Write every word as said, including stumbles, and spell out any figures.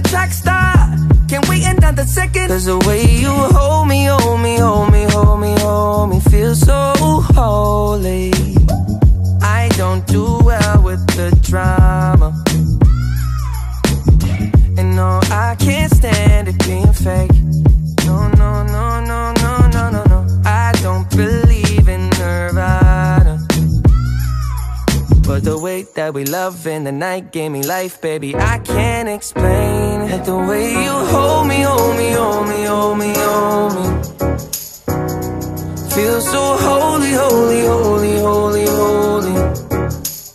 track start. Can't wait another second. Cause the way you hold me, hold me, hold me, hold me, hold me, feel so holy. I don't do well with the drama, and no, I can't stand it being fake. No, no, no, no, no, no, no, no. I don't believe in Nirvana, but the way that we love in the night gave me life, baby, I can't explain it. The way you hold me, hold me, hold me, hold me, hold me, feel so holy, holy, holy.